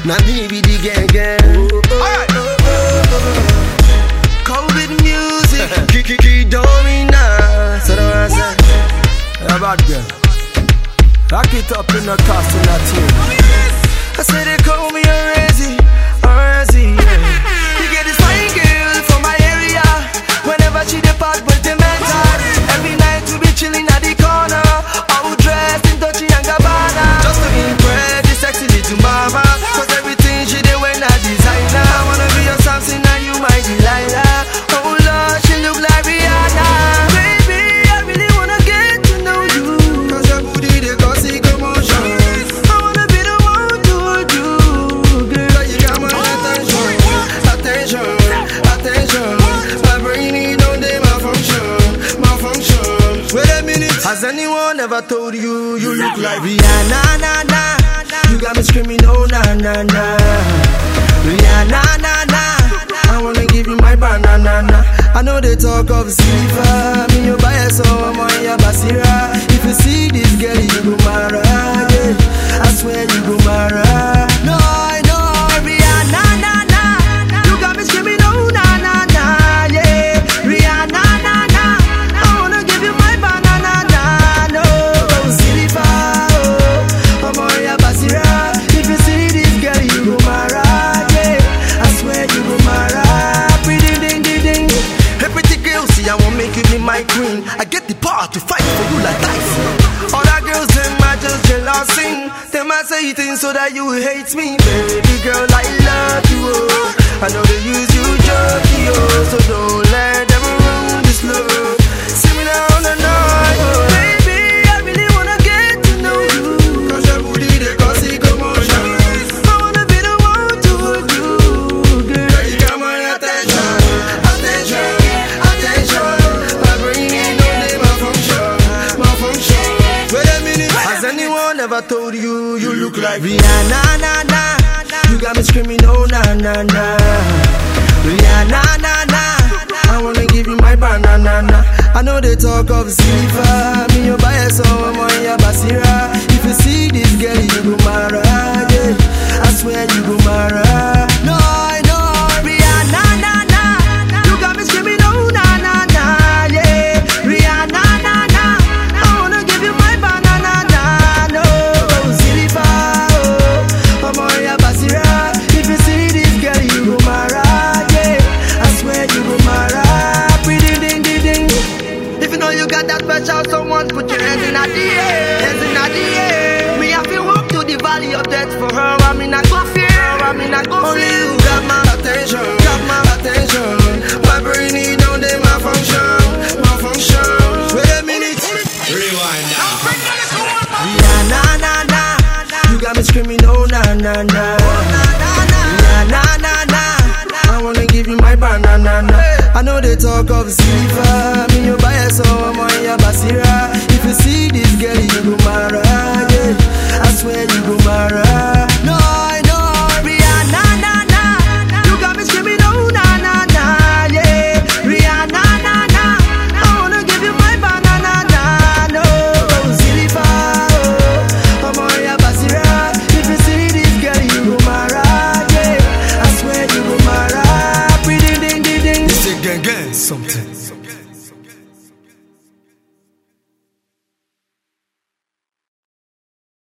Now me be the gang. Alright. COVID music, Kiki Domina. So don't answer. Yeah, bad girl. Rock it up in the cast in that tune. I say they call me a Razzie, yeah. You get this fine girl from my area. Whenever she depart, but they mental. Every night we be chilling at the corner, all dressed in Dolce & Gabbana. Just to impress the sexy little mama, cause everything she did when I designer. I wanna be your Samson and you my Delilah. Oh Lord, she look like Rihanna. Baby, I really wanna get to know you, cause your booty they cause it commotion. I wanna be the one to hold you, girl, you got my attention. My brain need on day malfunction. Wait a minute, has anyone ever told you you look like Rihanna, na, na? You got me screaming, oh, na, na, na. Rihanna, na, na. I wanna give you my banana, na. I know they talk of Siva, me you buy a song, I'm on your basira. If you see this girl, you go mara, yeah. I swear you go mara. No, I know, Rihanna, na, na. You got me screaming, oh, na, na, na, yeah. Rihanna, na, na. I wanna give you my banana, na, no. Siva, oh, I'm on your basira. If you see this girl, you go mara, yeah. I swear you go mara. Pretty ding, ding, ding. Hey, pretty girl, see, I won't make you be my queen. I get the power to fight for you like Tyson. Other girls, them I just jealousy. Them I say things so that you hate me. Baby girl, I love you, oh. I know they use you jokey, oh. So don't let them ruin this love. See me now on the night, oh. Baby, I really wanna get to know you, cause your booty they cause it commotion. I wanna be the one to hold you, girl, you got my attention. My brain ain't no day malfunction. Wait a minute, has anyone ever told you you look like Rihanna, na, na? You got me screaming, oh, na, na, na. Rihanna, na, na. I wanna give you my banana, na. I know they talk of Siva, me you buy a song, I'm on your basira. If you see this girl, you go mara, yeah. I swear you go mara. No, I know, Rihanna, na, na. You got me screaming, oh, na, na, na, yeah. Rihanna, na, na. I wanna give you my banana, na, no. Siva, oh, I'm on your basira. If you see this girl, you go mara, yeah. I swear you go mara. Pretty ding, ding, ding. If you know you got that special someone, put your hands in the air. Hands in the air. Me have to walk to the valley of death for her. I mean I go fear. Only you got my attention. My brain need on day malfunction. Wait a minute. Rewind now. Rihanna, na, na. You got me screaming, oh, na, na, na. Rihanna, na, na. I wanna give you my banana, na. I know they talk of Siva, me you buy a song, I'm on your basira. If you see this girl, you go mara, yeah.